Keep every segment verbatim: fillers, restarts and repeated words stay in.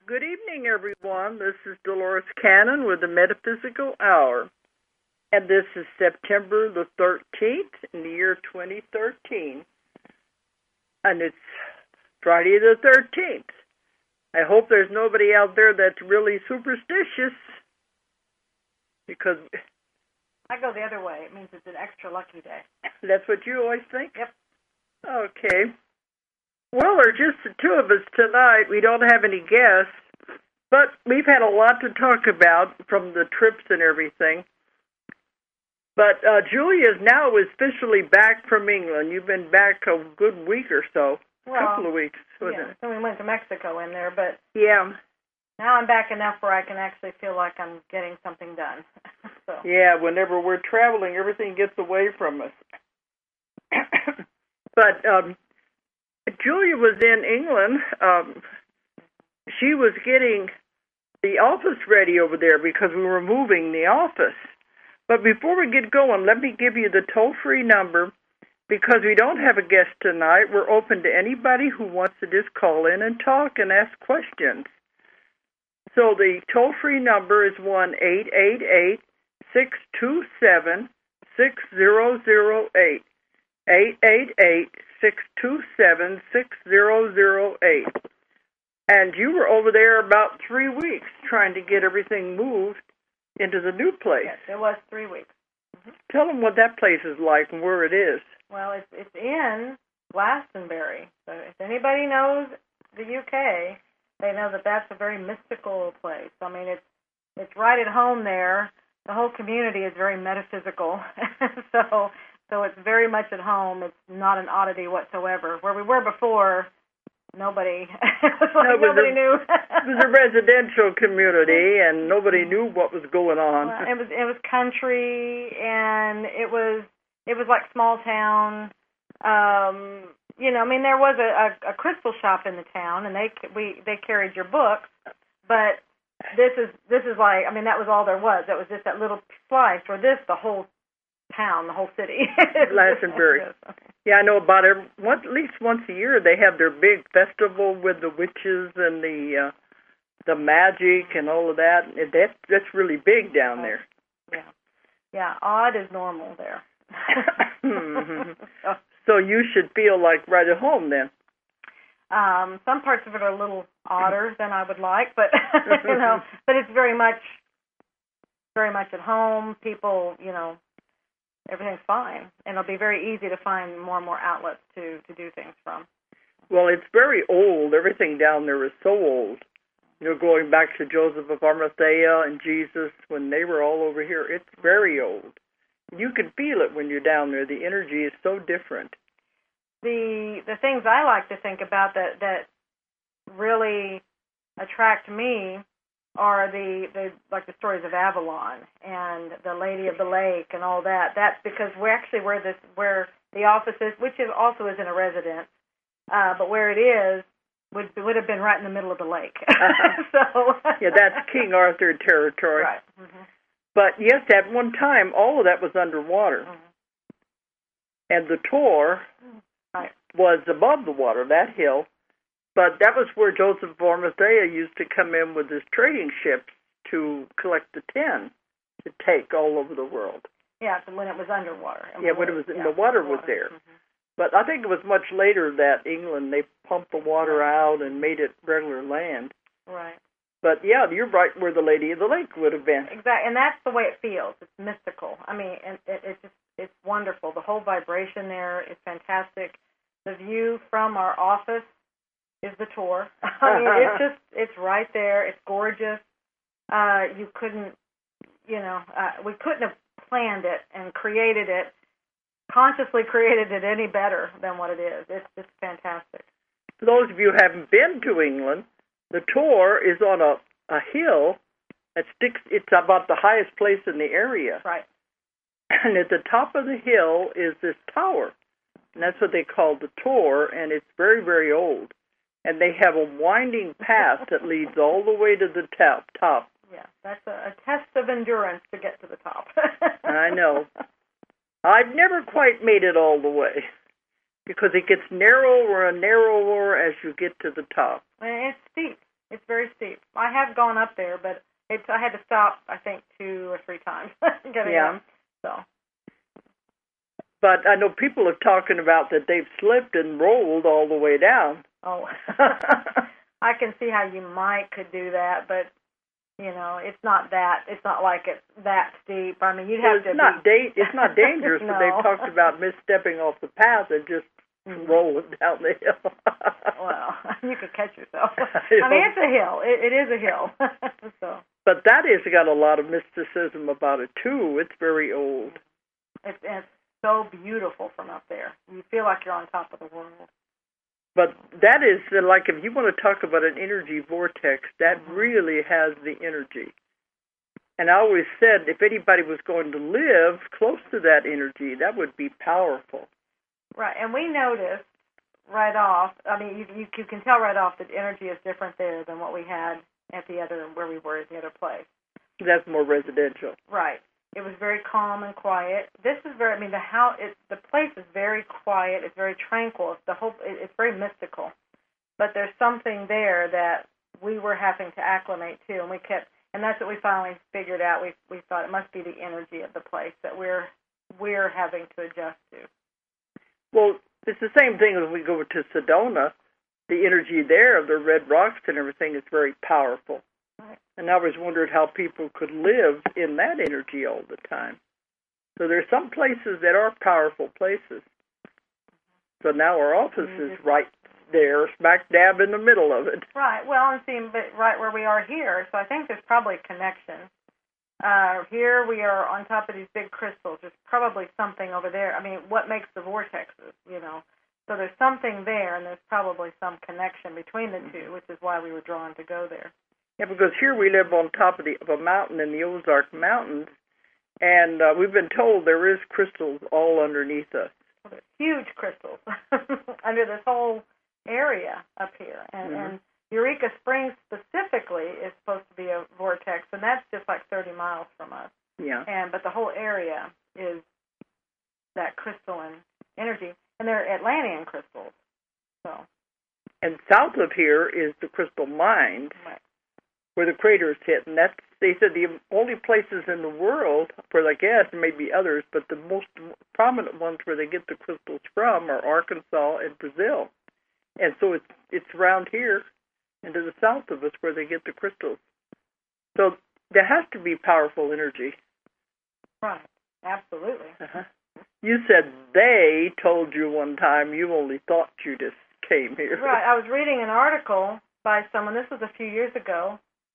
Good evening, everyone. This is Dolores Cannon with the Metaphysical Hour. And this is September the thirteenth in the year twenty thirteen. And it's Friday the thirteenth. I hope there's nobody out there that's really superstitious. Because I go the other way. It means it's an extra lucky day. That's what you always think? Yep. Okay. Well, there's just the two of us tonight. We don't have any guests. But we've had a lot to talk about from the trips and everything. But uh, Julia now is officially back from England. You've been back a good week or so. A well, couple of weeks, wasn't yeah. it? So we went to Mexico in there, but Yeah. now I'm back enough where I can actually feel like I'm getting something done. so. Yeah, whenever we're traveling, everything gets away from us. But um, Julia was in England. Um, she was getting the office ready over there because we were moving the office. But before we get going, let me give you the toll-free number. Because we don't have a guest tonight, we're open to anybody who wants to just call in and talk and ask questions. So the toll-free number is one eight eight eight, six two seven, six zero zero eight. eight eight eight, six two seven, six zero zero eight. And you were over there about three weeks trying to get everything moved into the new place. Yes, it was three weeks. Mm-hmm. Tell them what that place is like and where it is. Well, it's it's in Glastonbury. So if anybody knows the U K, they know that that's a very mystical place. I mean, it's it's right at home there. The whole community is very metaphysical. so so it's very much at home. It's not an oddity whatsoever. Where we were before, nobody like no, it nobody a, knew. It was a residential community, and nobody knew what was going on. Well, it was it was country, and it was it was like small town. Um, you know, I mean, there was a, a, a crystal shop in the town, and they we they carried your books, but this is this is like I mean that was all there was. That was just that little slice. Or this the whole town, the whole city. Glastonbury. Yeah, I know about it. Once, at least once a year, they have their big festival with the witches and the uh, the magic and all of that. That that's really big down oh, there. Yeah, yeah. Odd is normal there. mm-hmm. So you should feel like right at home then. Um, some parts of it are a little odder than I would like, but you know, but it's very much, very much at home. People, you know, everything's fine, and it'll be very easy to find more and more outlets to to do things from. Well, it's very old. Everything down there is so old. You know, going back to Joseph of Arimathea and Jesus when they were all over here, it's very old. You can feel it when you're down there. The energy is so different. The the things I like to think about that, that really attract me are the, the like the stories of Avalon and the Lady of the Lake and all that. That's because we're actually where this where the office is, which is also is in a residence, uh, but where it is would would have been right in the middle of the lake. so yeah, that's King Arthur territory. Right. Mm-hmm. But yes, at one time, all of that was underwater. Mm-hmm. And the Tor right. was above the water, that hill. But that was where Joseph of Arimathea used to come in with his trading ships to collect the tin to take all over the world. Yeah, when it was underwater. Yeah, when it was, yeah, the water the was water. there. Mm-hmm. But I think it was much later that England, they pumped the water out and made it regular land. Right. But, yeah, you're right where the Lady of the Lake would have been. Exactly, and that's the way it feels. It's mystical. I mean, and it, it just it's wonderful. The whole vibration there is fantastic. The view from our office is the Tor. I mean, it's just, it's right there. It's gorgeous. Uh, you couldn't, you know, uh, we couldn't have planned it and created it, consciously created it any better than what it is. It's just fantastic. For those of you who haven't been to England, the Tor is on a, a hill that sticks, it's about the highest place in the area. Right. And at the top of the hill is this tower. And that's what they call the Tor, and it's very, very old. And they have a winding path that leads all the way to the top. top. Yeah, that's a, a test of endurance to get to the top. I know. I've never quite made it all the way, because it gets narrower and narrower as you get to the top. And it's steep. It's very steep. I have gone up there, but it's I had to stop, I think, two or three times getting Yeah. up. So. But I know people are talking about that they've slipped and rolled all the way down. Oh, I can see how you might could do that, but you know, it's not that. It's not like it's that steep. I mean, you'd well, have it's to. Not be... da- it's not dangerous, no. but they've talked about misstepping off the path and just mm-hmm. rolling down the hill. Well, you could catch yourself. I mean, it's a hill. It, it is a hill. So. But that has got a lot of mysticism about it too. It's very old. It's, it's so beautiful from up there. You feel like you're on top of the world. But that is, like, if you want to talk about an energy vortex, that mm-hmm. really has the energy. And I always said, if anybody was going to live close to that energy, that would be powerful. Right, and we noticed right off, I mean, you, you, you can tell right off that energy is different there than what we had at the other, where we were at the other place. That's more residential. Right. It was very calm and quiet. This is very, I mean, the how it, the place is very quiet. It's very tranquil. It's the whole, it, it's very mystical. But there's something there that we were having to acclimate to, and we kept, and that's what we finally figured out. We we thought it must be the energy of the place that we're we're having to adjust to. Well, it's the same thing as we go to Sedona. The energy there of the red rocks and everything is very powerful. And I always wondered how people could live in that energy all the time. So there's some places that are powerful places. So now our office is right there, smack dab in the middle of it. Right. Well, and see, but right where we are here, so I think there's probably a connection. Uh, here we are on top of these big crystals. There's probably something over there. I mean, what makes the vortexes, you know? So there's something there, and there's probably some connection between the two, which is why we were drawn to go there. Yeah, because here we live on top of, the, of a mountain in the Ozark Mountains, and uh, we've been told there is crystals all underneath us. Well, there's huge crystals under this whole area up here. And, mm-hmm. and Eureka Springs specifically is supposed to be a vortex, and that's just like thirty miles from us. Yeah. And but the whole area is that crystalline energy, and they're Atlantean crystals. So. And south of here is the crystal mines. Right. Where the craters hit, and that's, they said, the only places in the world where, I guess, there may be others, but the most prominent ones where they get the crystals from are Arkansas and Brazil. And so it's it's around here and to the south of us where they get the crystals. So there has to be powerful energy. Right, absolutely. Uh-huh. You said they told you one time you only thought you just came here. Right, I was reading an article by someone, this was a few years ago,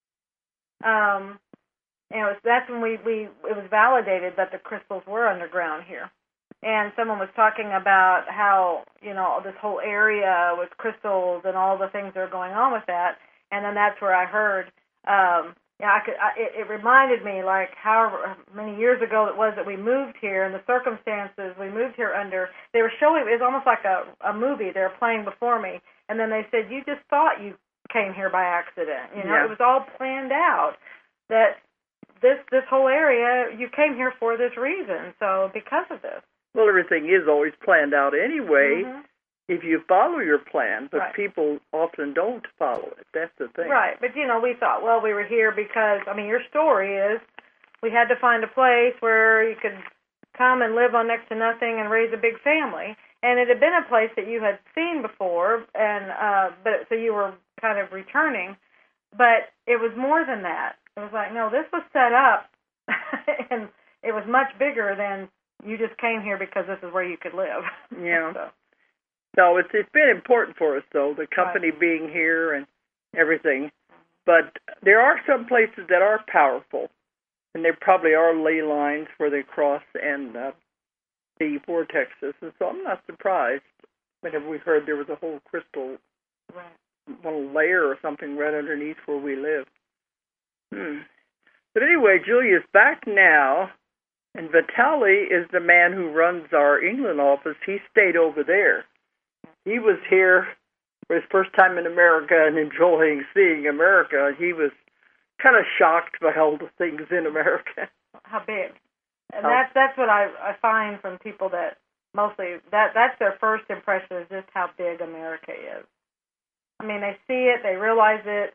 Um, and it was, that's when we, we, it was validated that the crystals were underground here. And someone was talking about how, you know, this whole area with crystals and all the things that are going on with that. And then that's where I heard, um, yeah, I could, I, it, it reminded me like how many years ago it was that we moved here and the circumstances we moved here under, they were showing, it was almost like a, a movie they were playing before me. And then they said, you just thought you came here by accident. You know, yeah. It was all planned out that this this whole area, you came here for this reason. So because of this. Well, everything is always planned out anyway mm-hmm. if you follow your plan, but right. people often don't follow it. That's the thing. Right. But, you know, we thought, well, we were here because, I mean, your story is we had to find a place where you could come and live on next to nothing and raise a big family. And it had been a place that you had seen before, and uh, but so you were kind of returning. But it was more than that. It was like, no, this was set up, and it was much bigger than you just came here because this is where you could live. Yeah. so. so it's it's been important for us, though, the company right. being here and everything. But there are some places that are powerful, and there probably are ley lines where they cross and uh, the vortexes, and so I'm not surprised whenever we heard there was a whole crystal right. one layer or something right underneath where we live. Hmm. But anyway, Julia's back now, and Vitali is the man who runs our England office. He stayed over there. He was here for his first time in America and enjoying seeing America. He was kind of shocked by all the things in America. How big? And that's that's what I I find from people that mostly that that's their first impression is just how big America is. I mean, they see it, they realize it,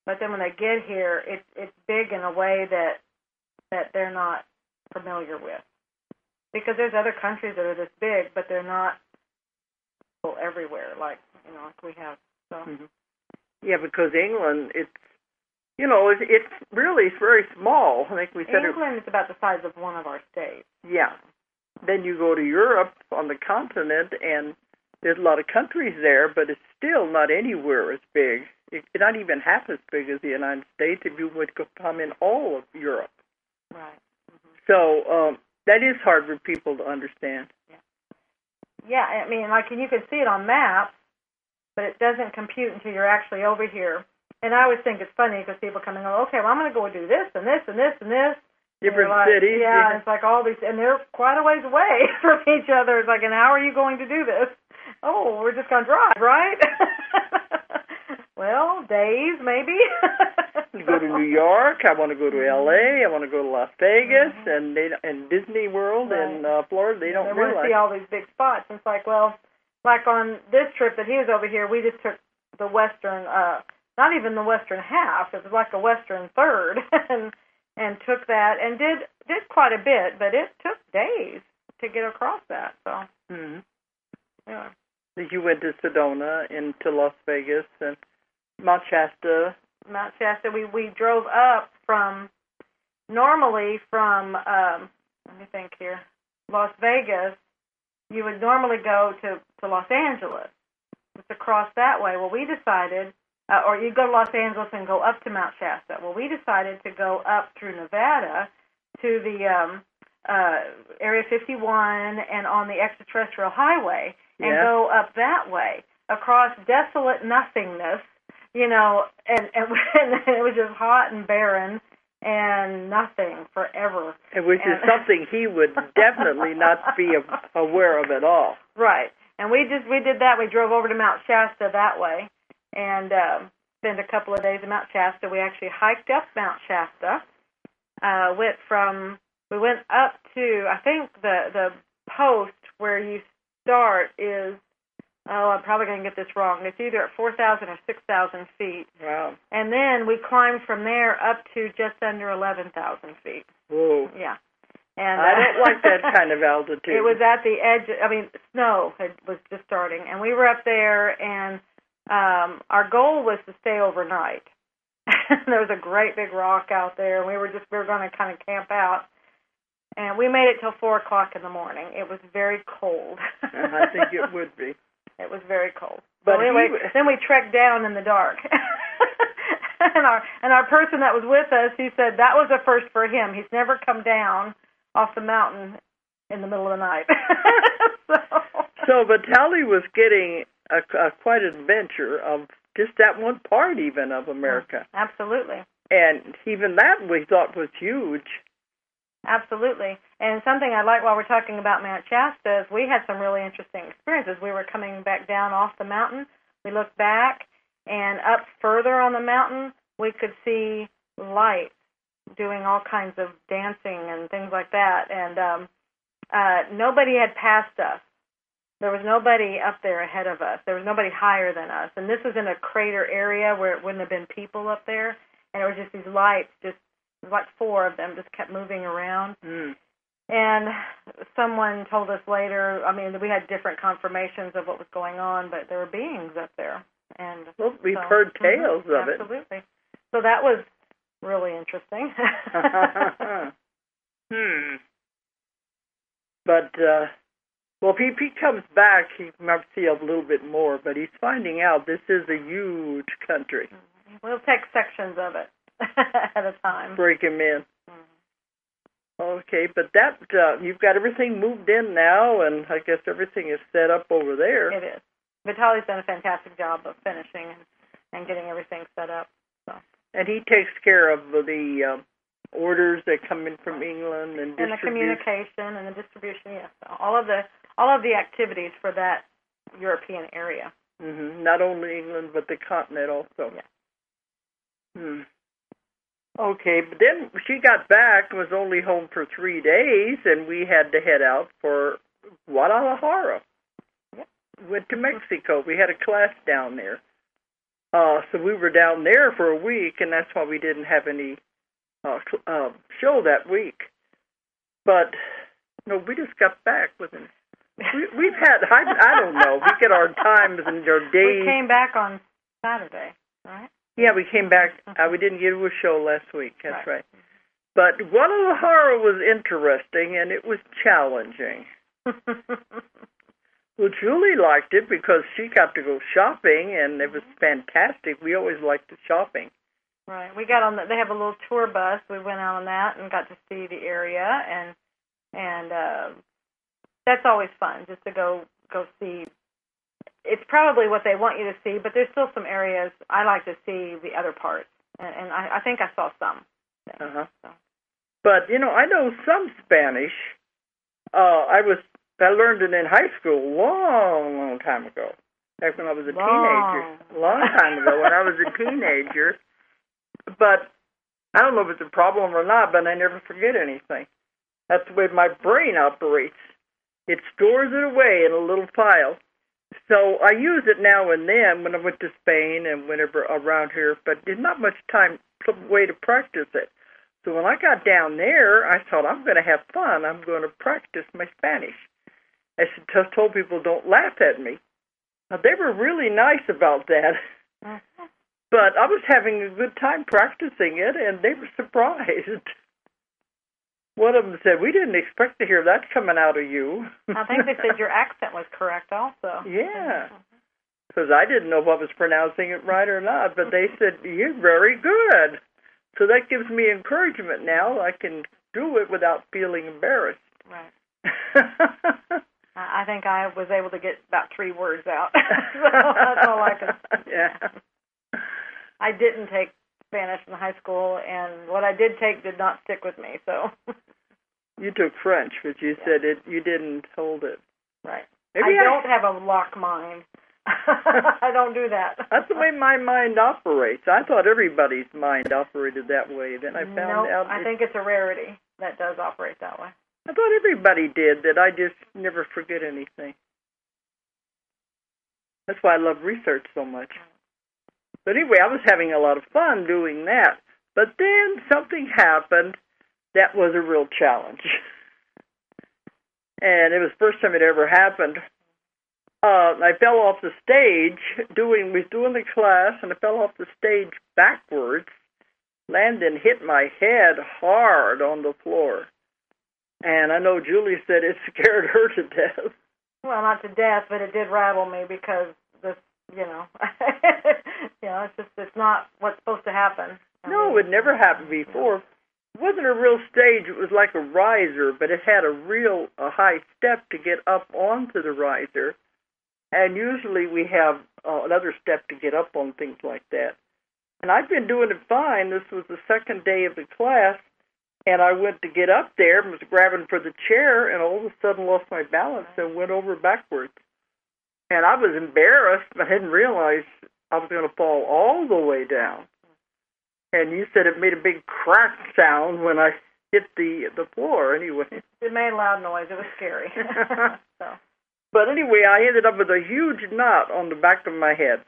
But then when they get here, it's it's big in a way that that they're not familiar with. Because there's other countries that are this big, but they're not everywhere like you know like we have. So mm-hmm. Yeah, because England, it's you know it's, it's really it's very small. I think we said England it, is about the size of one of our states. Yeah. Then you go to Europe on the continent, and there's a lot of countries there, but it's still not anywhere as big. It's not even half as big as the United States if you would come in all of Europe. Right. Mm-hmm. So um, that is hard for people to understand. Yeah. Yeah, I mean, like, and you can see it on maps, but it doesn't compute until you're actually over here. And I always think it's funny because people come and go, okay, well, I'm going to go do this and this and this and this. Different like, cities. Yeah, yeah, it's like all these, and they're quite a ways away from each other. It's like, and how are you going to do this? Oh, we're just going to drive, right? Well, days, maybe. You go to New York. I want to go to L A. I want to go to Las Vegas mm-hmm. and they and Disney World right. and uh, Florida. They yeah, don't they realize. want to see all these big spots. And it's like, well, like on this trip that he was over here, we just took the western, uh, not even the western half. It was like a western third, and and took that and did did quite a bit, but it took days to get across that. So, mm-hmm. yeah. You went to Sedona and to Las Vegas and Mount Shasta. Mount Shasta. We we drove up from normally from um, let me think here, Las Vegas. You would normally go to, to Los Angeles. It's across that way. Well, we decided, uh, or you go to Los Angeles and go up to Mount Shasta. Well, we decided to go up through Nevada to the um, uh, Area fifty-one and on the extraterrestrial highway and yeah. go up that way across desolate nothingness. You know, and, and it was just hot and barren and nothing forever. Which and, is something he would definitely not be aware of at all. Right. And we just, we did that. We drove over to Mount Shasta that way and uh, spent a couple of days in Mount Shasta. We actually hiked up Mount Shasta. Uh, went from, we went up to, I think the, the post where you start is, oh, I'm probably going to get this wrong. It's either at four thousand or six thousand feet. Wow. And then we climbed from there up to just under eleven thousand feet. Whoa. Yeah. And I uh, don't like that kind of altitude. It was at the edge. I mean, snow had, was just starting. And we were up there, and um, our goal was to stay overnight. There was a great big rock out there, and we were just, we were going to kind of camp out. And we made it till four o'clock in the morning. It was very cold. I think it would be. It was very cold. But so anyway, he, then we trekked down in the dark. and our and our person that was with us, he said that was a first for him. He's never come down off the mountain in the middle of the night. so, so Vitaly was getting a, a quite an adventure of just that one part even of America. Absolutely. And even that we thought was huge. Absolutely. And something I like while we're talking about Mount Shasta is we had some really interesting experiences. We were coming back down off the mountain. We looked back, and up further on the mountain, we could see lights doing all kinds of dancing and things like that. And um, uh, nobody had passed us. There was nobody up there ahead of us. There was nobody higher than us. And this was in a crater area where it wouldn't have been people up there. And it was just these lights, just like four of them, just kept moving around. Mm. And someone told us later, I mean, we had different confirmations of what was going on, but there were beings up there. And well, we've so, heard tales mm-hmm, of absolutely. it. Absolutely. So that was really interesting. hmm. But, uh, well, if he, if he comes back, he might see a little bit more, but he's finding out this is a huge country. We'll take sections of it at a time. Break him in. Okay, but that uh, you've got everything moved in now, and I guess everything is set up over there. It is. Vitaly's done a fantastic job of finishing and, and getting everything set up. So. And he takes care of the uh, orders that come in from England and and distribution. the communication and the distribution. Yes, all of the all of the activities for that European area. Mm-hmm. Not only England, but the continent also. Yeah. Hmm. Okay, but then she got back and was only home for three days, and we had to head out for Guadalajara. Yep. Went to Mexico. We had a class down there. Uh, Uh, so we were down there for a week, and that's why we didn't have any uh, cl- uh, show that week. But no, we just got back within. We, we've had I, I don't know. We get our times and our days. We came back on Saturday, right? Yeah, we came back. Uh, we didn't get to a show last week. That's right. Right. But one of the horror was interesting, and it was challenging. Well, Julie liked it because she got to go shopping, and it was fantastic. We always liked the shopping. Right. We got on the, they have a little tour bus. We went out on that and got to see the area, and and uh, that's always fun, just to go go see. It's probably what they want you to see, but there's still some areas I like to see the other parts, and, and I, I think I saw some. Uh-huh. So. But, you know, I know some Spanish. Uh, I was I learned it in high school a long, long time ago, back when I was a Long. teenager. A long time ago when I was a teenager. But I don't know if it's a problem or not, but I never forget anything. That's the way my brain operates. It stores it away in a little file. So I use it now and then when I went to Spain and whenever around here, but there's not much time, way to practice it. So when I got down there, I thought, I'm going to have fun. I'm going to practice my Spanish. I just told people, don't laugh at me. Now, they were really nice about that. Uh-huh. But I was having a good time practicing it, and they were surprised. One of them said, we didn't expect to hear that coming out of you. I think they said your accent was correct also. Yeah. Because I didn't know if I was pronouncing it right or not, but they said, you're very good. So that gives me encouragement now. I can do it without feeling embarrassed. Right. I think I was able to get about three words out. So that's all I could. Yeah. I didn't take Spanish in high school, and what I did take did not stick with me. So. You took French, but you yeah. said it. You didn't hold it. Right. Maybe I I don't have a lock mind. I don't do that. That's the way my mind operates. I thought everybody's mind operated that way. Then I found nope, out. I think it's a rarity that does operate that way. I thought everybody did, that I just never forget anything. That's why I love research so much. But anyway, I was having a lot of fun doing that. But then something happened that was a real challenge. And it was the first time it ever happened. Uh, I fell off the stage, doing was doing the class, and I fell off the stage backwards, landed and hit my head hard on the floor. And I know Julie said it scared her to death. Well, not to death, but it did rattle me because this, you know, you know, it's just it's not what's supposed to happen. I No, mean, it never happened before. It wasn't a real stage. It was like a riser, but it had a real a high step to get up onto the riser. And usually we have uh, another step to get up on things like that. And I've been doing it fine. This was the second day of the class, and I went to get up there and was grabbing for the chair, and all of a sudden lost my balance and went over backwards. And I was embarrassed, but I didn't realize I was going to fall all the way down. And you said it made a big crack sound when I hit the the floor anyway. It made a loud noise. It was scary. So. But anyway, I ended up with a huge knot on the back of my head.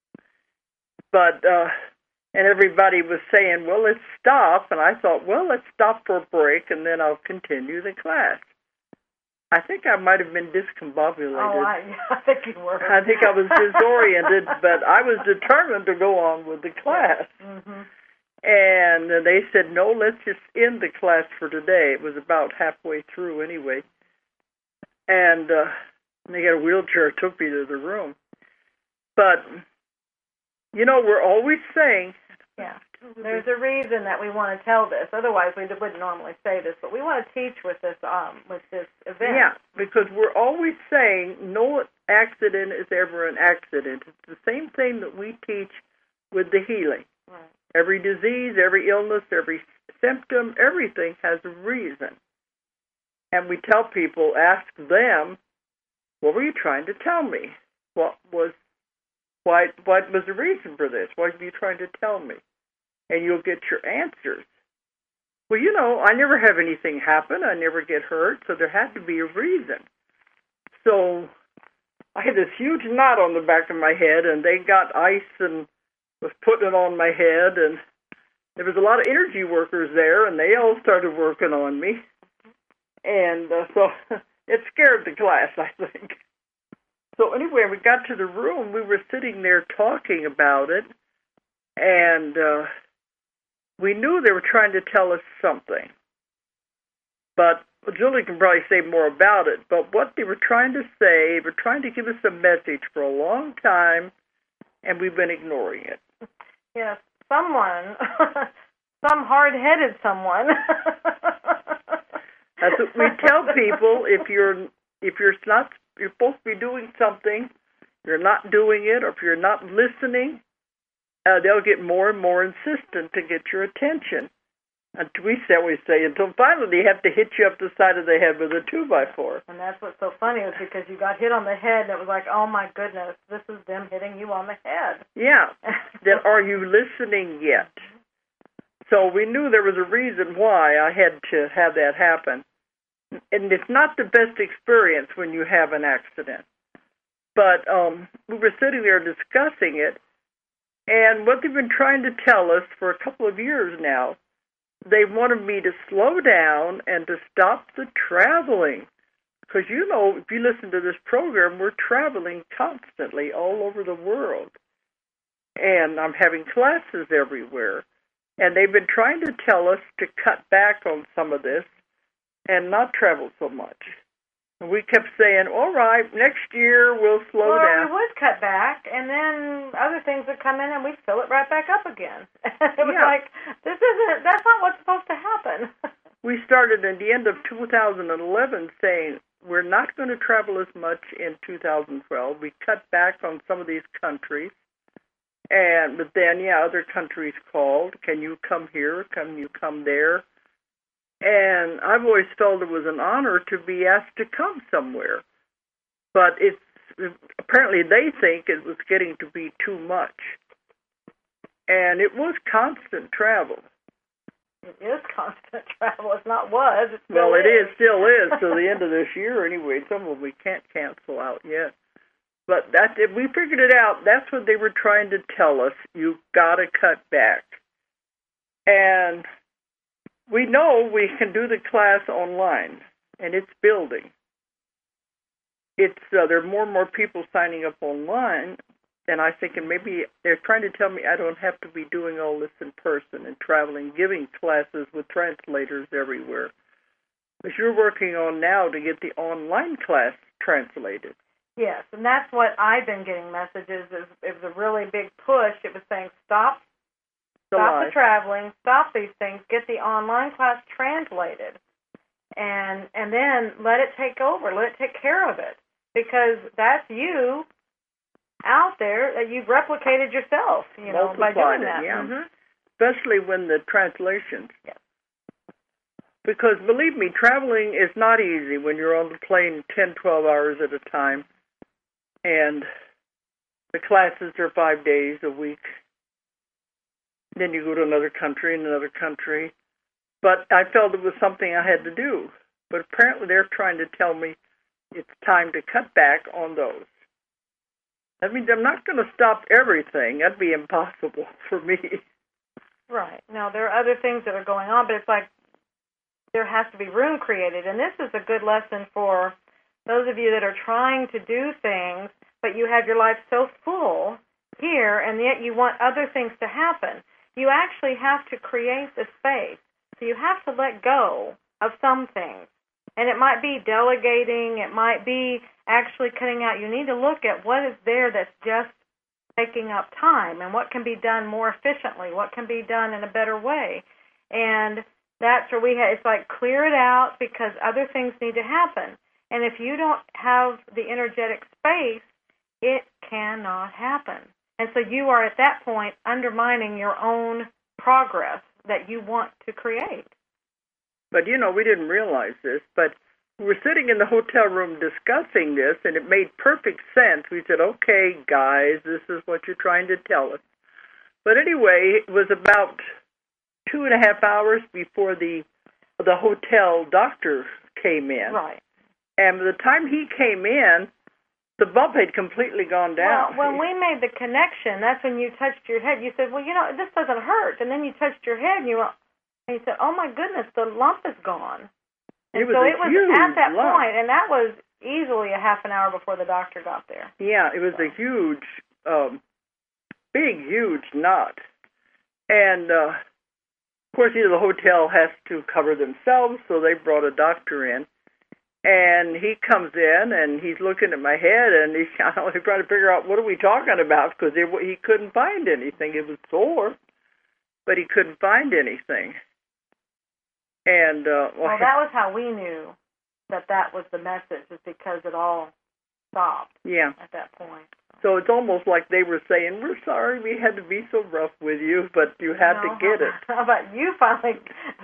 But, uh, and everybody was saying, well, let's stop. And I thought, well, let's stop for a break, and then I'll continue the class. I think I might have been discombobulated. Oh, I, I think you were. I think I was disoriented, but I was determined to go on with the class. Mm-hmm. And they said, no, let's just end the class for today. It was about halfway through anyway. And uh, they got a wheelchair, took me to the room. But, you know, we're always saying... Yeah, there's a reason that we want to tell this. Otherwise, we wouldn't normally say this. But we want to teach with this um, with this event. Yeah, because we're always saying no accident is ever an accident. It's the same thing that we teach with the healing. Right. Every disease, every illness, every symptom, everything has a reason. And we tell people, ask them, what were you trying to tell me? What was, why, what was the reason for this? What were you trying to tell me? And you'll get your answers. Well, you know, I never have anything happen. I never get hurt, so there had to be a reason. So I had this huge knot on the back of my head, and they got ice and was putting it on my head, and there was a lot of energy workers there, and they all started working on me. And uh, so it scared the class, I think. So anyway, we got to the room. We were sitting there talking about it, and uh, we knew they were trying to tell us something. But Julie can probably say more about it. But what they were trying to say, they were trying to give us a message for a long time, and we've been ignoring it. Yes, someone, some hard-headed someone. That's what we tell people. If you're if you're not you're supposed to be doing something, you're not doing it, or if you're not listening, uh, they'll get more and more insistent to get your attention. And we say we say until finally they have to hit you up the side of the head with a two by four. And that's what's so funny is because you got hit on the head, and it was like, oh my goodness, this is them hitting you on the head. Yeah. Then are you listening yet? So we knew there was a reason why I had to have that happen. And it's not the best experience when you have an accident. But um, we were sitting there discussing it, and what they've been trying to tell us for a couple of years now, they wanted me to slow down and to stop the traveling. Because, you know, if you listen to this program, we're traveling constantly all over the world. And I'm having classes everywhere. And they've been trying to tell us to cut back on some of this and not travel so much. And we kept saying, all right, next year we'll slow well, down. Well, we would cut back, and then other things would come in, and we'd fill it right back up again. It was yeah. like, this isn't, that's not what's supposed to happen. We started at the end of two thousand eleven saying, we're not going to travel as much in two thousand twelve. We cut back on some of these countries. And but then, yeah, other countries called. Can you come here? Can you come there? And I've always felt it was an honor to be asked to come somewhere. But it's apparently they think it was getting to be too much. And it was constant travel. It is constant travel. It's not was. It still well, it is. is, still is, till the end of this year anyway. Some of them we can't cancel out yet. But that we figured it out. That's what they were trying to tell us. You've got to cut back. And we know we can do the class online, and it's building. It's uh, there are more and more people signing up online, and I think, and maybe they're trying to tell me I don't have to be doing all this in person and traveling, giving classes with translators everywhere. But you're working on now to get the online class translated. Yes, and that's what I've been getting messages. Is it was a really big push. It was saying stop, stop the traveling, stop these things, get the online class translated, and and then let it take over, let it take care of it, because that's you out there that you've replicated yourself, you know, by doing that. Yeah. Mm-hmm. Especially when the translations. Yes. Because believe me, traveling is not easy when you're on the plane ten, twelve hours at a time. And the classes are five days a week. Then you go to another country and another country. But I felt it was something I had to do. But apparently they're trying to tell me it's time to cut back on those. That means I'm not going to stop everything. That'd be impossible for me. Right. Now, there are other things that are going on, but it's like there has to be room created. And this is a good lesson for those of you that are trying to do things, but you have your life so full here, and yet you want other things to happen. You actually have to create the space. So you have to let go of some things. And it might be delegating. It might be actually cutting out. You need to look at what is there that's just taking up time and what can be done more efficiently, what can be done in a better way. And that's where we have, it's like clear it out because other things need to happen. And if you don't have the energetic space, it cannot happen. And so you are at that point undermining your own progress that you want to create. But, you know, we didn't realize this, but we were sitting in the hotel room discussing this, and it made perfect sense. We said, okay, guys, this is what you're trying to tell us. But anyway, it was about two and a half hours before the the hotel doctor came in. Right. And by the time he came in, the bump had completely gone down. Well, when we made the connection, that's when you touched your head. You said, well, you know, this doesn't hurt. And then you touched your head, and you went, and you said, oh, my goodness, the lump is gone. And it was so a it was huge at that lump. point, and that was easily a half an hour before the doctor got there. Yeah, it was so. a huge, um, big, huge knot. And, uh, of course, you know, the hotel has to cover themselves, so they brought a doctor in. And he comes in, and he's looking at my head, and he's kind of trying to figure out what are we talking about, because he couldn't find anything. It was sore, but he couldn't find anything. And uh, well, well, that was how we knew that that was the message, is because it all stopped. Yeah. At that point. So it's almost like they were saying, "We're sorry we had to be so rough with you, but you had no, to get it." How about you finally?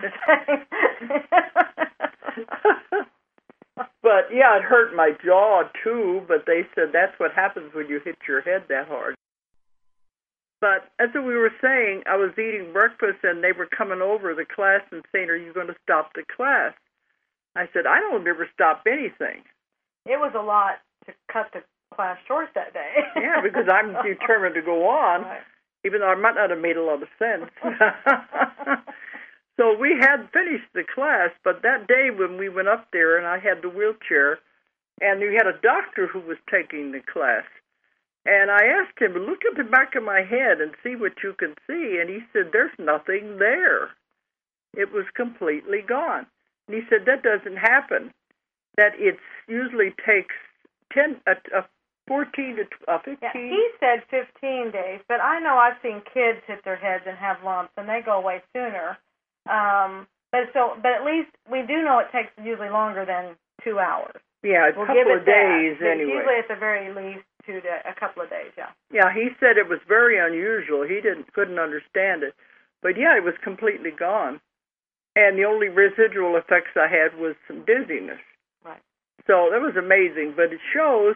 But yeah, it hurt my jaw too. But they said that's what happens when you hit your head that hard. But as we were saying, I was eating breakfast, and they were coming over the class and saying, "Are you going to stop the class?" I said, "I don't ever stop anything." It was a lot to cut the class short that day. Yeah, because I'm determined to go on, right. even though I might not have made a lot of sense. So we had finished the class, but that day when we went up there, and I had the wheelchair, and we had a doctor who was taking the class, and I asked him, look at the back of my head and see what you can see, and he said, there's nothing there. It was completely gone. And he said, that doesn't happen, that it usually takes ten, a, a fourteen to uh, fifteen. Yeah, he said fifteen days, but I know I've seen kids hit their heads and have lumps, and they go away sooner. Um, but so, but at least we do know it takes usually longer than two hours. Yeah, a we'll couple give it of days that. anyway. Usually at the very least two to a couple of days. Yeah. Yeah, he said it was very unusual. He didn't couldn't understand it, but yeah, it was completely gone, and the only residual effects I had was some dizziness. Right. So that was amazing. But it shows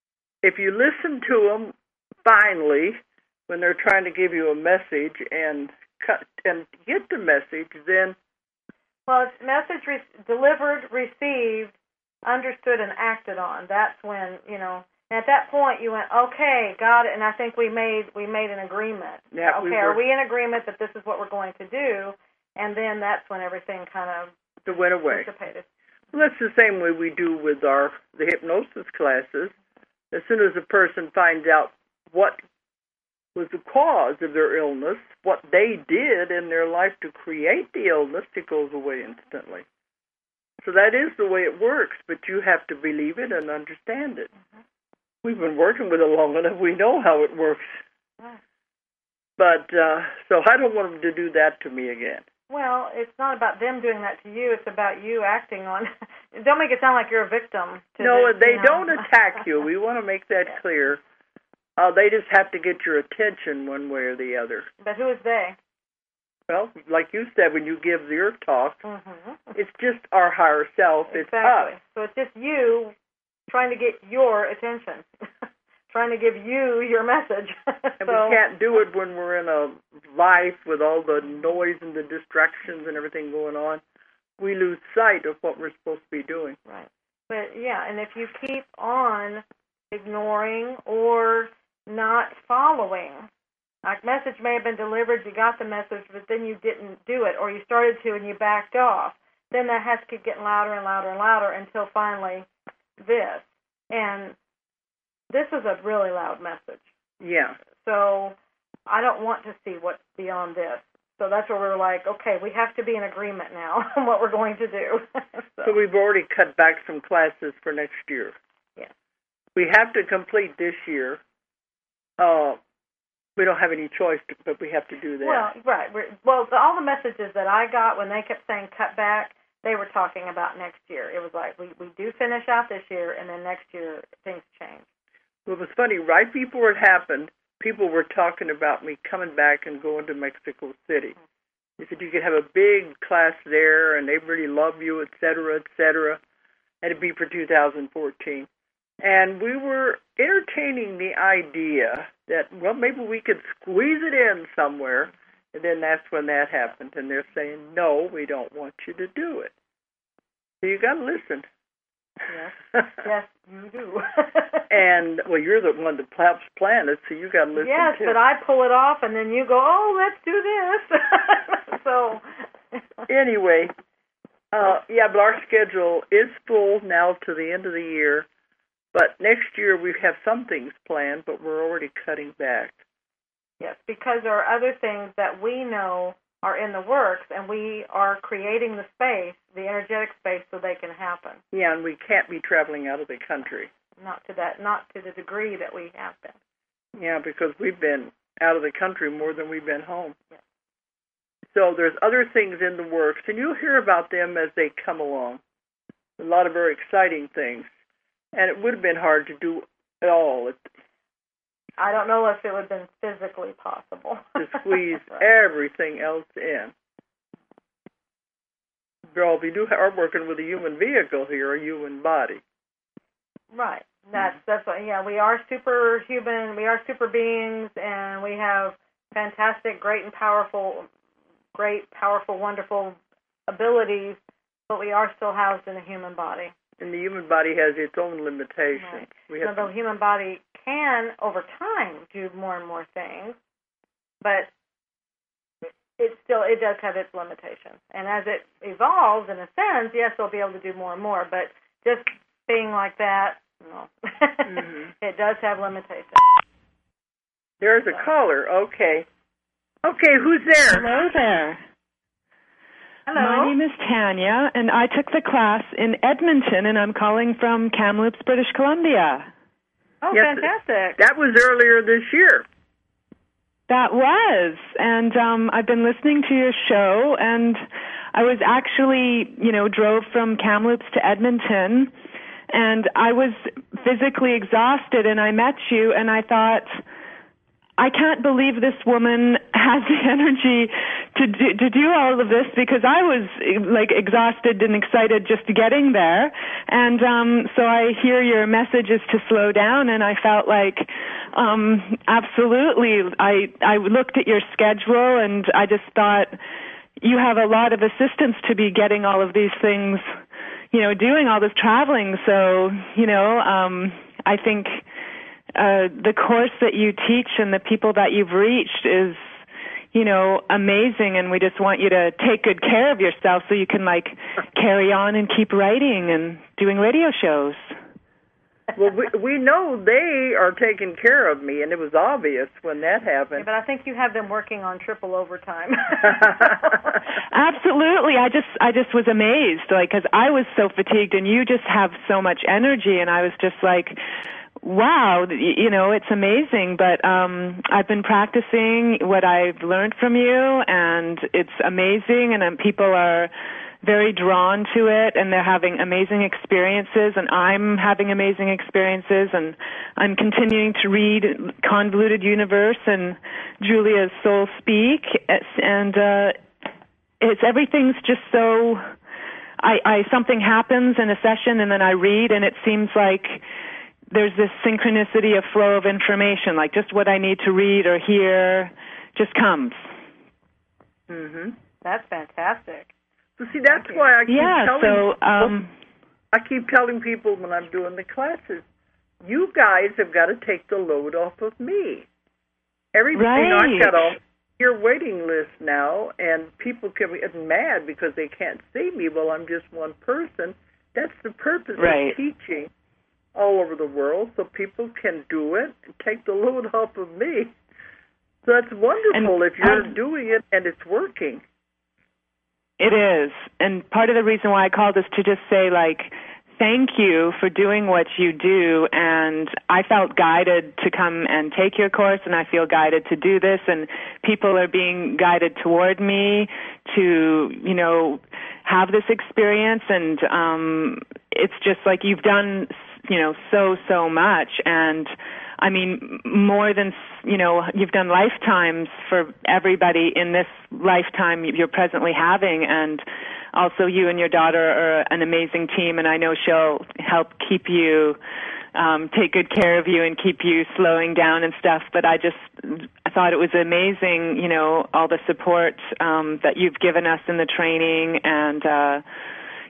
if you listen to them finally when they're trying to give you a message and cut and get the message, then well, it's message re- delivered, received, understood, and acted on. That's when, you know. And at that point, you went, okay, got it. And I think we made we made an agreement. Yeah, okay, we are were, we in agreement that this is what we're going to do? And then that's when everything kind of it went away. dissipated. Well, that's the same way we do with our the hypnosis classes. As soon as a person finds out what was the cause of their illness, what they did in their life to create the illness, it goes away instantly. So that is the way it works, but you have to believe it and understand it. Mm-hmm. We've been working with it long enough. We know how it works. Right. But, uh, so I don't want them to do that to me again. Well, it's not about them doing that to you. It's about you acting on. Don't make it sound like you're a victim. To no, this, they you know. don't attack you. We want to make that yeah. clear. Uh, they just have to get your attention one way or the other. But who is they? Well, like you said, when you give your talk, mm-hmm. it's just our higher self. Exactly. It's us. So it's just you trying to get your attention, trying to give you your message. And so, we can't do it when we're in a life with all the noise and the distractions and everything going on. We lose sight of what we're supposed to be doing. Right. But, yeah, and if you keep on ignoring or not following, like message may have been delivered, you got the message, but then you didn't do it, or you started to and you backed off, then that has to keep getting louder and louder and louder until finally this. And this is a really loud message. Yeah. So I don't want to see what's beyond this. So that's where we're like, okay, we have to be in agreement now on what we're going to do. so. so we've already cut back some classes for next year. Yeah. We have to complete this year. Uh, we don't have any choice, to, but we have to do that. Well, right. We're, well, the, all the messages that I got when they kept saying cut back, they were talking about next year. It was like, we, we do finish out this year, and then next year things change. Well, it was funny. Right before it happened, people were talking about me coming back and going to Mexico City. They said you could have a big class there, and they really love you, et cetera, et cetera, and it'd be for two thousand fourteen. And we were entertaining the idea that, well, maybe we could squeeze it in somewhere, and then that's when that happened. And they're saying, no, we don't want you to do it. So you got to listen. Yes, yes, you do. And, well, you're the one that helps plan it, so you got to listen yes, too. but I pull it off, and then you go, oh, let's do this. So. Anyway, uh, yeah, but our schedule is full now to the end of the year. But next year we have some things planned, but we're already cutting back. Yes, because there are other things that we know are in the works, and we are creating the space, the energetic space, so they can happen. Yeah, and we can't be traveling out of the country. Not to that, not to the degree that we have been. Yeah, because we've been out of the country more than we've been home. Yes. So there's other things in the works, and you'll hear about them as they come along. A lot of very exciting things. And it would have been hard to do it all. I don't know if it would have been physically possible. To squeeze right. everything else in. Girl, we do are working with a human vehicle here, a human body. Right. That's that's what. Yeah, we are superhuman. We are super beings, and we have fantastic, great, and powerful, great, powerful, wonderful abilities. But we are still housed in a human body. And the human body has its own limitations. Right. We so have the to... human body can, over time, do more and more things, but it still it does have its limitations. And as it evolves and ascends, yes, it'll be able to do more and more. But just being like that, no, mm-hmm. It does have limitations. There's a caller. Okay. Okay, who's there? Hello there. Hello. My name is Tanya, and I took the class in Edmonton, and I'm calling from Kamloops, British Columbia. Oh, yes, fantastic. That was earlier this year. That was, and um, I've been listening to your show, and I was actually, you know, drove from Kamloops to Edmonton, and I was physically exhausted, and I met you, and I thought, I can't believe this woman has the energy to do, to do all of this, because I was like exhausted and excited just getting there. And um, so I hear your messages to slow down, and I felt like um, absolutely. I I looked at your schedule, and I just thought you have a lot of assistance to be getting all of these things, you know, doing all this traveling. So, you know, um, I think Uh, the course that you teach and the people that you've reached is, you know, amazing, and we just want you to take good care of yourself so you can, like, carry on and keep writing and doing radio shows. Well, we, we know they are taking care of me, and it was obvious when that happened. Yeah, but I think you have them working on triple overtime. Absolutely. I just I just was amazed, like, because I was so fatigued, and you just have so much energy, and I was just like, wow, you know, it's amazing. But um, I've been practicing what I've learned from you, and it's amazing, and um, people are very drawn to it, and they're having amazing experiences, and I'm having amazing experiences, and I'm continuing to read Convoluted Universe and Julia's Soul Speak, and uh, it's everything's just so, I, I something happens in a session, and then I read, and it seems like there's this synchronicity of flow of information, like just what I need to read or hear just comes. Mm-hmm. That's fantastic. So see, that's why I keep yeah, telling so, um, I keep telling people when I'm doing the classes, you guys have got to take the load off of me. Everybody, right. you know, I've got a your waiting list now, and people can get mad because they can't see me. Well, I'm just one person. That's the purpose right. of teaching all over the world, so people can do it and take the load off of me. So that's wonderful and, if you're um, doing it and it's working. It is. And part of the reason why I called is to just say, like, thank you for doing what you do. And I felt guided to come and take your course, and I feel guided to do this. And people are being guided toward me to, you know, have this experience. And um, it's just like you've done, you know, so, so much. And I mean, more than, you know, you've done lifetimes for everybody in this lifetime you're presently having. And also you and your daughter are an amazing team, and I know she'll help keep you, um, take good care of you and keep you slowing down and stuff. But I just I thought it was amazing, you know, all the support um, that you've given us in the training, and, uh,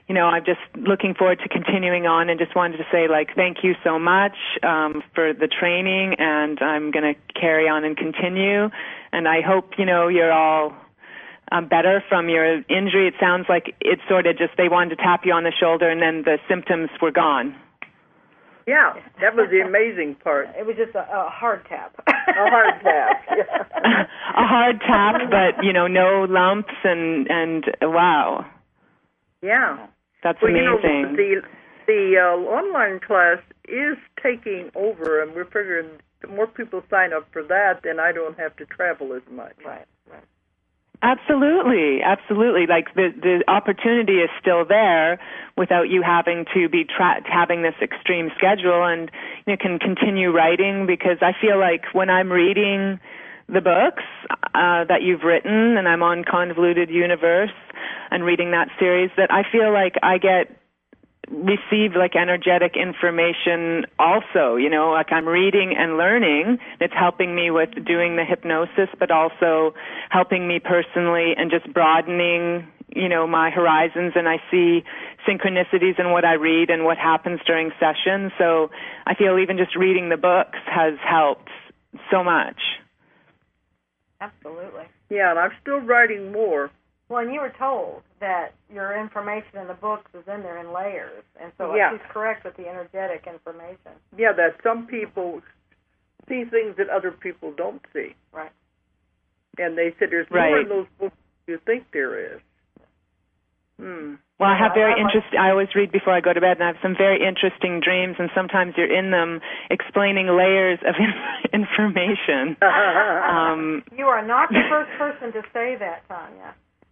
you know, I'm just looking forward to continuing on, and just wanted to say, like, thank you so much um, for the training, and I'm going to carry on and continue. And I hope, you know, you're all um, better from your injury. It sounds like it's sort of just they wanted to tap you on the shoulder, and then the symptoms were gone. Yeah, that was the amazing part. It was just a, a hard tap. A hard tap. Yeah. A hard tap, but, you know, no lumps, and, and wow. Yeah. That's well, amazing. You know, the the uh, online class is taking over, and we're figuring the more people sign up for that, then I don't have to travel as much. Right, right. Absolutely, absolutely. Like the the opportunity is still there without you having to be tra- having this extreme schedule, and you can continue writing, because I feel like when I'm reading the books uh, that you've written, and I'm on Convoluted Universe and reading that series, that I feel like I get receive like energetic information also, you know, like I'm reading and learning. It's helping me with doing the hypnosis, but also helping me personally and just broadening, you know, my horizons. And I see synchronicities in what I read and what happens during sessions. So I feel even just reading the books has helped so much. Absolutely. Yeah, and I'm still writing more. Well, and you were told that your information in the books is in there in layers, and so yeah. she's correct with the energetic information. Yeah, that some people see things that other people don't see. Right. And they said there's right. more in those books than you think there is. Hmm. Well, I have very interesting, I always read before I go to bed, and I have some very interesting dreams, and sometimes you're in them explaining layers of information. um, you are not the first person to say that, Tanya.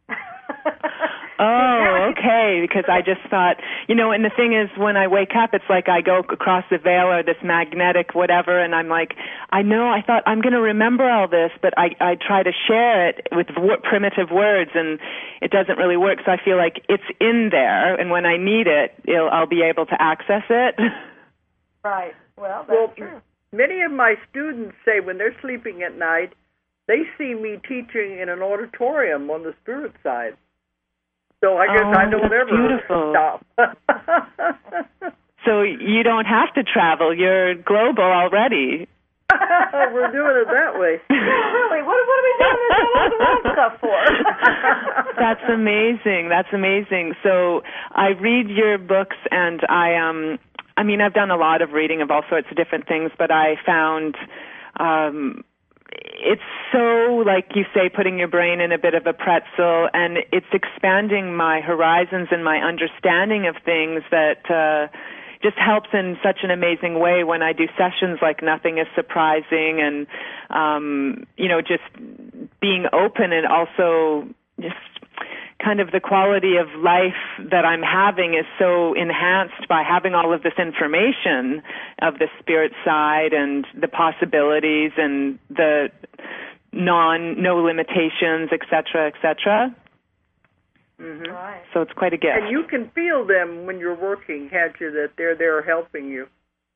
Oh, okay, because I just thought, you know, and the thing is, when I wake up, it's like I go across the veil or this magnetic whatever, and I'm like, I know, I thought I'm going to remember all this, but I, I try to share it with w- primitive words, and it doesn't really work, so I feel like it's in there, and when I need it, it'll, I'll be able to access it. Right. Well, that's well, true. Many of my students say when they're sleeping at night, they see me teaching in an auditorium on the spirit side. So I guess oh, I don't that's ever beautiful. stop. So you don't have to travel. You're global already. We're doing it that way. Yeah, really. What, what are we doing this all this stuff for? That's amazing. That's amazing. So I read your books, and I um, I mean, I've done a lot of reading of all sorts of different things, but I found um, it's so, like you say, putting your brain in a bit of a pretzel, and it's expanding my horizons and my understanding of things that uh, just helps in such an amazing way when I do sessions like Nothing is Surprising, and, um, you know, just being open, and also just kind of the quality of life that I'm having is so enhanced by having all of this information of the spirit side and the possibilities and the non, no limitations, et cetera, et cetera. Mm-hmm. Right. So it's quite a gift. And you can feel them when you're working, can't you, that they're there helping you?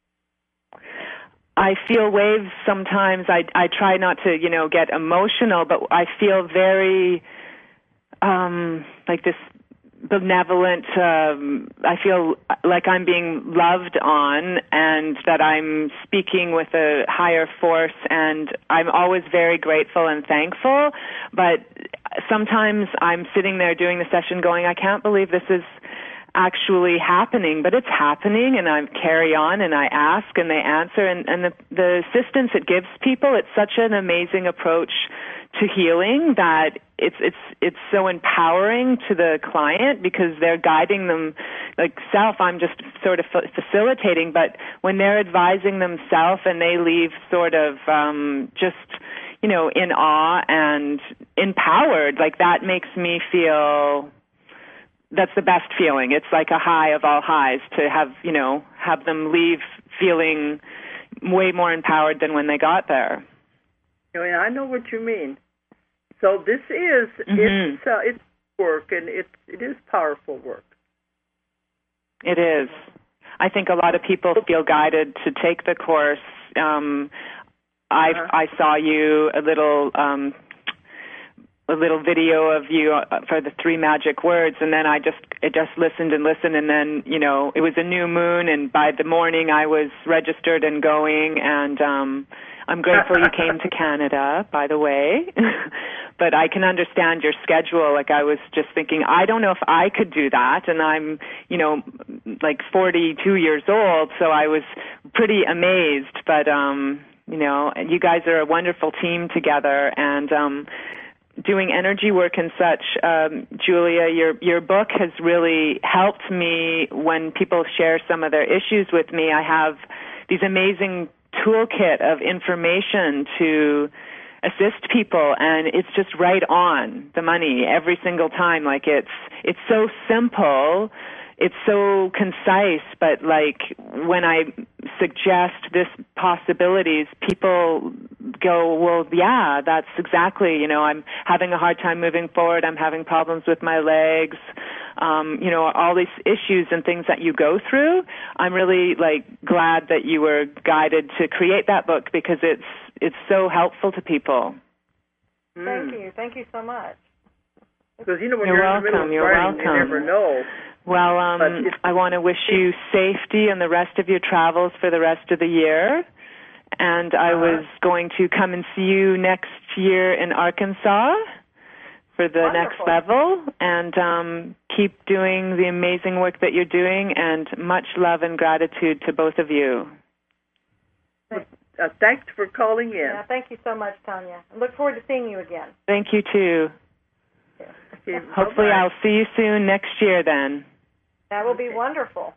I feel waves sometimes. I, I try not to, you know, get emotional, but I feel very... Um, like this benevolent, um, I feel like I'm being loved on, and that I'm speaking with a higher force, and I'm always very grateful and thankful, but sometimes I'm sitting there doing the session going, I can't believe this is actually happening, but it's happening, and I carry on, and I ask, and they answer, and, and the, the assistance it gives people, it's such an amazing approach to healing that it's it's it's so empowering to the client, because they're guiding them like self. I'm just sort of facilitating, but when they're advising themselves and they leave sort of um, just, you know, in awe and empowered, like that makes me feel that's the best feeling. It's like a high of all highs to have, you know, have them leave feeling way more empowered than when they got there. I know what you mean. So this is mm-hmm. it's uh, it's work, and it it is powerful work. It is. I think a lot of people feel guided to take the course. Um, I uh-huh. I saw you a little um, a little video of you uh, for the three magic words, and then I just I just listened and listened, and then you know it was a new moon, and by the morning I was registered and going, and um, I'm grateful you came to Canada, by the way. But I can understand your schedule. Like I was just thinking, I don't know if I could do that, and I'm you know like forty-two years old, so I was pretty amazed. But um, you know, you guys are a wonderful team together, and um, doing energy work and such. Um, Julia, your your book has really helped me when people share some of their issues with me. I have these amazing toolkit of information to assist people, and it's just right on the money every single time. Like it's it's so simple, it's so concise, but like when I suggest this possibilities, people go, well, yeah, that's exactly, you know, I'm having a hard time moving forward, I'm having problems with my legs, um, you know, all these issues and things that you go through. I'm really like glad that you were guided to create that book because it's it's so helpful to people. Thank you. Thank you so much. Because, you know, when you're, you're welcome. in the middle of you're writing, welcome. you never know. Well, um, I want to wish you safety in the rest of your travels for the rest of the year. And I uh-huh. was going to come and see you next year in Arkansas for the Wonderful. next level. And um, keep doing the amazing work that you're doing. And much love and gratitude to both of you. Uh, thanks for calling in. Yeah, thank you so much, Tanya. I look forward to seeing you again. Thank you, too. Okay, hopefully bye-bye. I'll see you soon next year then. That will okay. be wonderful.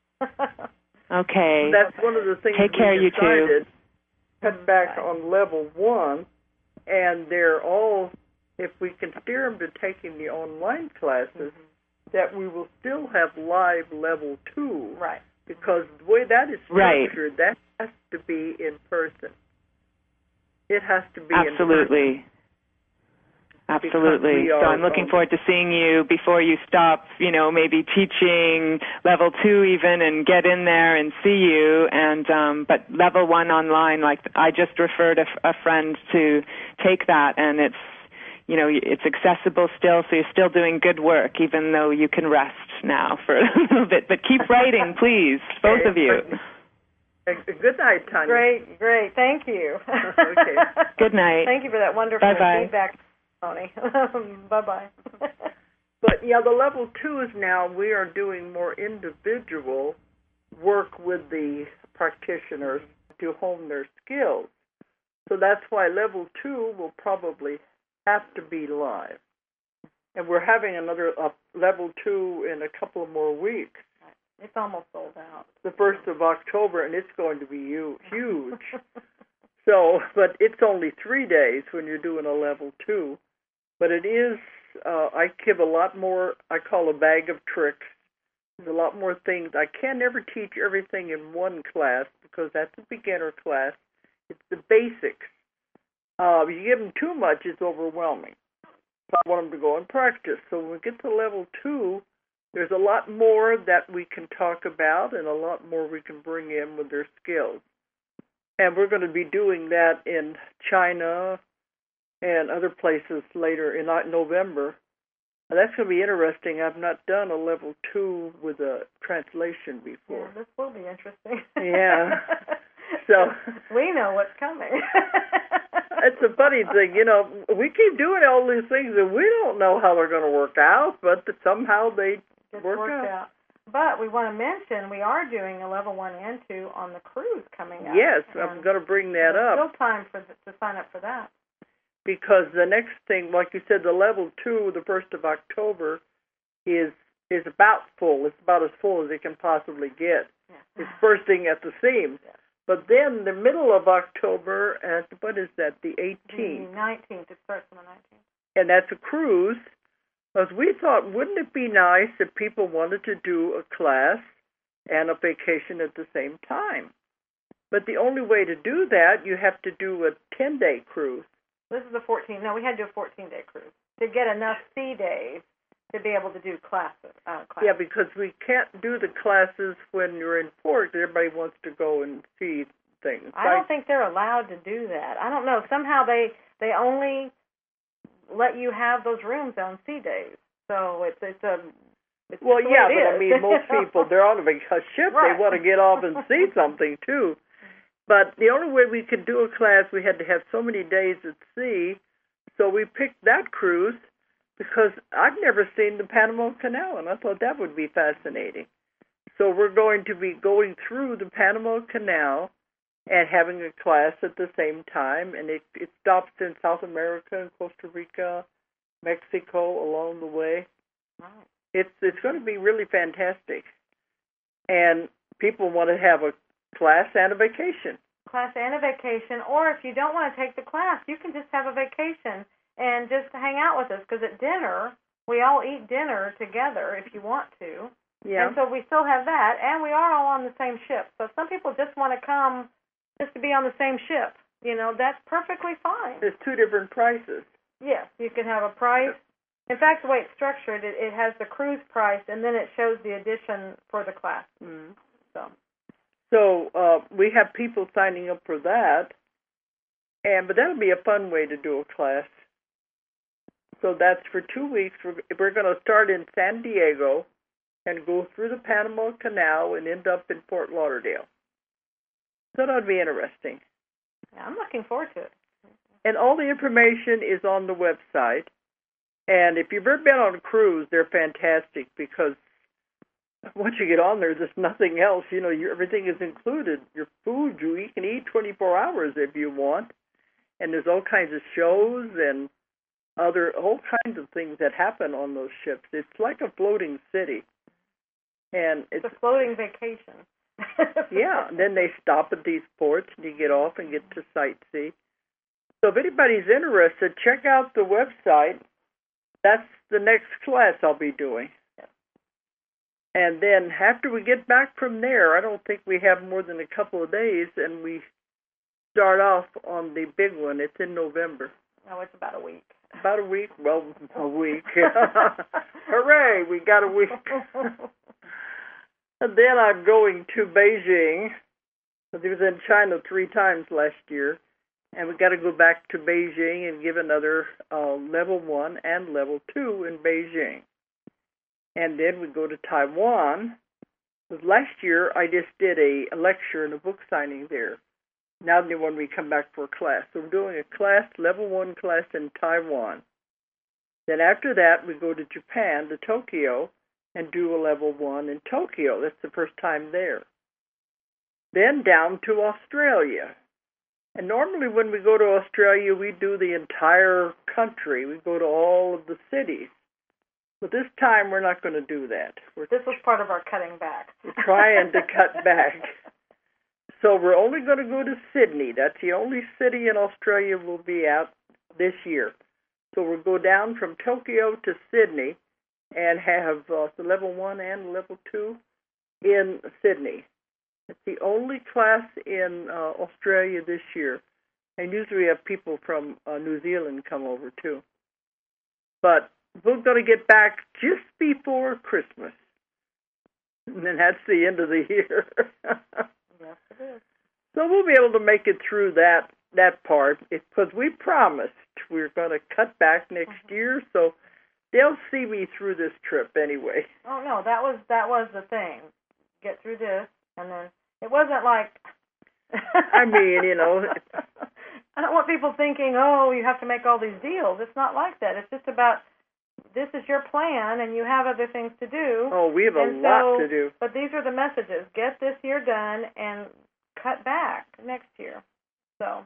Okay. That's one of the things Take we care, you decided. two. Cut back Bye. on level one, and they're all, if we can steer them to taking the online classes, mm-hmm. that we will still have live level two. Right. Because the way that is structured, right. that has to be in person. It has to be Absolutely. in person. Absolutely. So I'm looking forward to seeing you before you stop, you know, maybe teaching level two even, and get in there and see you. And um, but level one online, like I just referred a, a friend to take that, and it's, you know, it's accessible still, so you're still doing good work, even though you can rest now for a little bit. But keep writing, please, both of you. Good night, Tanya. Great, great. Thank you. Okay. Good night. Thank you for that wonderful Bye-bye. feedback, Tony. Bye-bye. But, yeah, the level two is now we are doing more individual work with the practitioners to hone their skills. So that's why level two will probably have to be live. And we're having another uh, level two in a couple of more weeks. It's almost sold out. The first of October, and it's going to be huge. huge. So, but it's only three days when you're doing a level two. But it is, uh, I give a lot more, I call a bag of tricks. There's a lot more things. I can never teach everything in one class because that's a beginner class. It's the basics. Uh, if you give them too much, it's overwhelming. So I want them to go and practice. So when we get to level two, there's a lot more that we can talk about and a lot more we can bring in with their skills. And we're going to be doing that in China and other places later in November. Now, that's going to be interesting. I've not done a level two with a translation before. Yeah, this will be interesting. Yeah. So we know what's coming. It's a funny thing, you know, we keep doing all these things and we don't know how they're going to work out, but somehow they Just work out. out. But we want to mention we are doing a level one and two on the cruise coming up. Yes, I'm going to bring that there's up. Still time for the, to sign up for that. Because the next thing, like you said, the level two, the first of October, is is about full. It's about as full as it can possibly get. Yeah. It's bursting at the seams. Yeah. But then the middle of October, at what is that, the eighteenth? The nineteenth. It starts on the nineteenth. And that's a cruise. Because we thought, wouldn't it be nice if people wanted to do a class and a vacation at the same time? But the only way to do that, you have to do a ten-day cruise. This is a fourteen. No, we had to do a fourteen-day cruise to get enough sea days to be able to do classes. Uh, classes. Yeah, because we can't do the classes when you're in port. Everybody wants to go and see things. I don't think they're allowed to do that. I don't know. Somehow they they only let you have those rooms on sea days. So it's it's a it's well, the way yeah, it but is. I mean, most people they're on a ship. Right. They want to get off and see something too. But the only way we could do a class, we had to have so many days at sea. So we picked that cruise because I've never seen the Panama Canal, and I thought that would be fascinating. So we're going to be going through the Panama Canal and having a class at the same time, and it, it stops in South America and Costa Rica, Mexico along the way. Wow. It's it's going to be really fantastic, and people want to have a class and a vacation. Class and a vacation, or if you don't want to take the class, you can just have a vacation and just hang out with us, because at dinner, we all eat dinner together if you want to. Yeah. And so we still have that, and we are all on the same ship. So some people just want to come just to be on the same ship. You know, that's perfectly fine. There's two different prices. Yes, you can have a price. In fact, the way it's structured, it, it has the cruise price, and then it shows the addition for the class. Mm. So, so uh, we have people signing up for that, and but that'll be a fun way to do a class. So that's for two weeks. We're, we're going to start in San Diego and go through the Panama Canal and end up in Fort Lauderdale. So that would be interesting. yeah, I'm looking forward to it. And all the information is on the website. And if you've ever been on a cruise, they're fantastic because once you get on there, there's nothing else. You know, you, everything is included. Your food, you, you can eat twenty-four hours if you want. And there's all kinds of shows and other all kinds of things that happen on those ships. It's like a floating city. And it's, it's a floating vacation. yeah, and then they stop at these ports and you get off and get to sightsee. So if anybody's interested, check out the website. That's the next class I'll be doing. Yep. And then after we get back from there, I don't think we have more than a couple of days, and we start off on the big one. It's in November. No, it's about a week. About a week? Well, a week. Hooray, we got a week. And then I'm going to Beijing. I was in China three times last year. And we've got to go back to Beijing and give another uh, level one and level two in Beijing. And then we go to Taiwan. Last year, I just did a, a lecture and a book signing there. Now when we come back for a class. So we're doing a class, level one class in Taiwan. Then after that, we go to Japan, to Tokyo, and do a level one in Tokyo. That's the first time there. Then down to Australia. And normally when we go to Australia, we do the entire country. We go to all of the cities. But this time, we're not going to do that. We're This was part of our cutting back. We're trying to cut back. So we're only going to go to Sydney. That's the only city in Australia we'll be at this year. So we'll go down from Tokyo to Sydney and have uh, the level one and level two in Sydney. It's the only class in uh, Australia this year. And usually we have people from uh, New Zealand come over too. But we're going to get back just before Christmas. And then that's the end of the year. Yes, it is. So we'll be able to make it through that, that part because we promised we're going to cut back next mm-hmm. year. So they'll see me through this trip anyway. Oh, no, that was that was the thing. Get through this. And then it wasn't like, I mean, you know. I don't want people thinking, oh, you have to make all these deals. It's not like that. It's just about this is your plan and you have other things to do. Oh, we have a and lot so, to do. But these are the messages. Get this year done and cut back next year. So,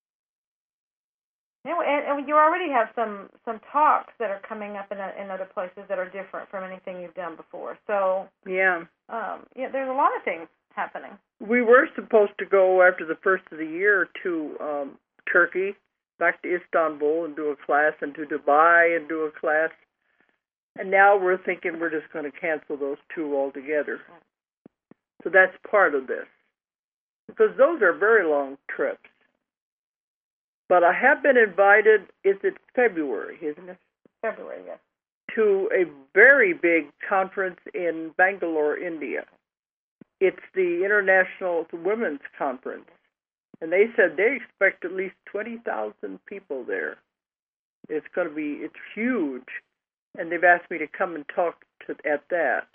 anyway, and, and you already have some, some talks that are coming up in, a, in other places that are different from anything you've done before. So, yeah. Um, yeah, there's a lot of things happening. We were supposed to go after the first of the year to um, Turkey, back to Istanbul and do a class, and to Dubai and do a class. And now we're thinking we're just going to cancel those two altogether. So that's part of this. Because those are very long trips. But I have been invited, is it February, isn't it? February, yes. To a very big conference in Bangalore, India. It's the International Women's Conference. And they said they expect at least twenty thousand people there. It's going to be, it's huge. And they've asked me to come and talk to at that.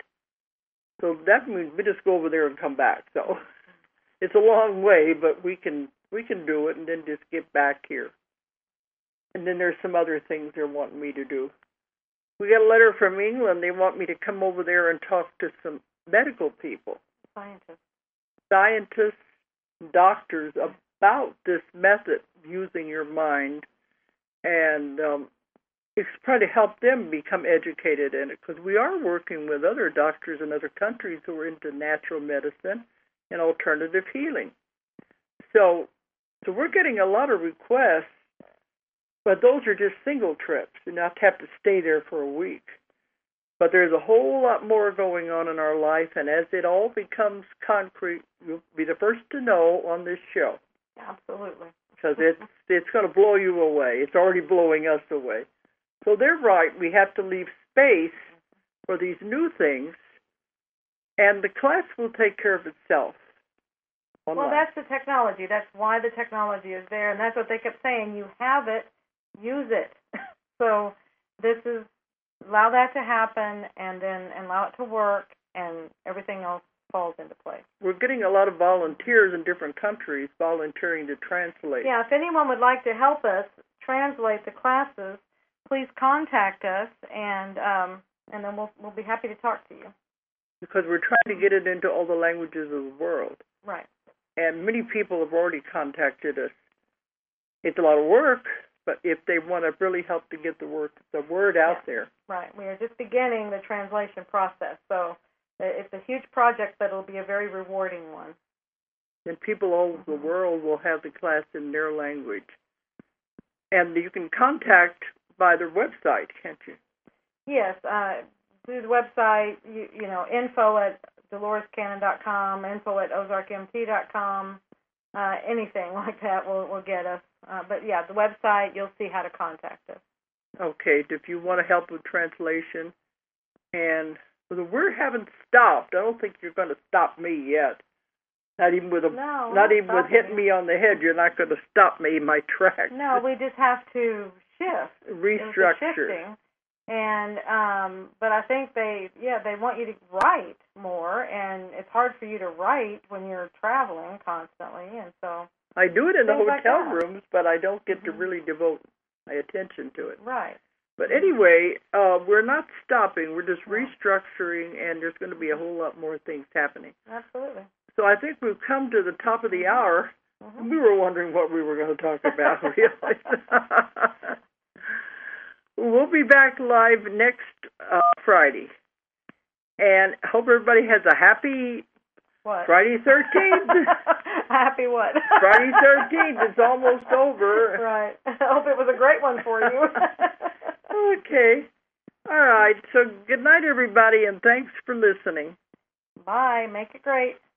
So that means we just go over there and come back. So it's a long way, but we can we can do it and then just get back here. And then there's some other things they're wanting me to do. We got a letter from England. They want me to come over there and talk to some medical people. Scientists. Scientists, doctors about this method using your mind. And um, it's trying to help them become educated in it, because we are working with other doctors in other countries who are into natural medicine and alternative healing. So, so we're getting a lot of requests, but those are just single trips. You not have to stay there for a week. But there's a whole lot more going on in our life, and as it all becomes concrete, you'll be the first to know on this show. Absolutely. Because it's, it's going to blow you away. It's already blowing us away. So they're right. We have to leave space for these new things, and the class will take care of itself. Online. Well, that's the technology. That's why the technology is there, and that's what they kept saying. You have it, use it. So this is, allow that to happen, and then allow it to work, and everything else falls into place. We're getting a lot of volunteers in different countries volunteering to translate. Yeah, if anyone would like to help us translate the classes, please contact us, and um, and then we'll we'll be happy to talk to you. Because we're trying to get it into all the languages of the world. Right. And many people have already contacted us. It's a lot of work, but if they want to really help to get the work, the word out yeah. there. Right. We are just beginning the translation process, so it's a huge project, but it'll be a very rewarding one. And people all over the world will have the class in their language. And you can contact by their website, can't you? Yes, uh, through the website, you, you know, info at dolores cannon dot com, info at ozark m t dot com, uh, anything like that will, will get us. Uh, but, yeah, the website, you'll see how to contact us. Okay, if you want to help with translation, and the word haven't stopped. I don't think you're going to stop me yet. Not even with a, no, not even with hitting you. me on the head. You're not going to stop me in my tracks. No, we just have to shift. Restructure. Shifting. And um, but I think they, yeah, they want you to write more, and it's hard for you to write when you're traveling constantly, and so I do it in the hotel like rooms, but I don't get mm-hmm. to really devote my attention to it. Right. But anyway, uh, we're not stopping. We're just restructuring, and there's going to be a whole lot more things happening. Absolutely. So I think we've come to the top of the hour. Mm-hmm. We were wondering what we were going to talk about, really. We'll be back live next uh, Friday. And hope everybody has a happy what? Friday thirteenth. Happy what? Friday thirteenth. It's almost over. Right. I hope it was a great one for you. Okay. All right. So good night, everybody, and thanks for listening. Bye. Make it great.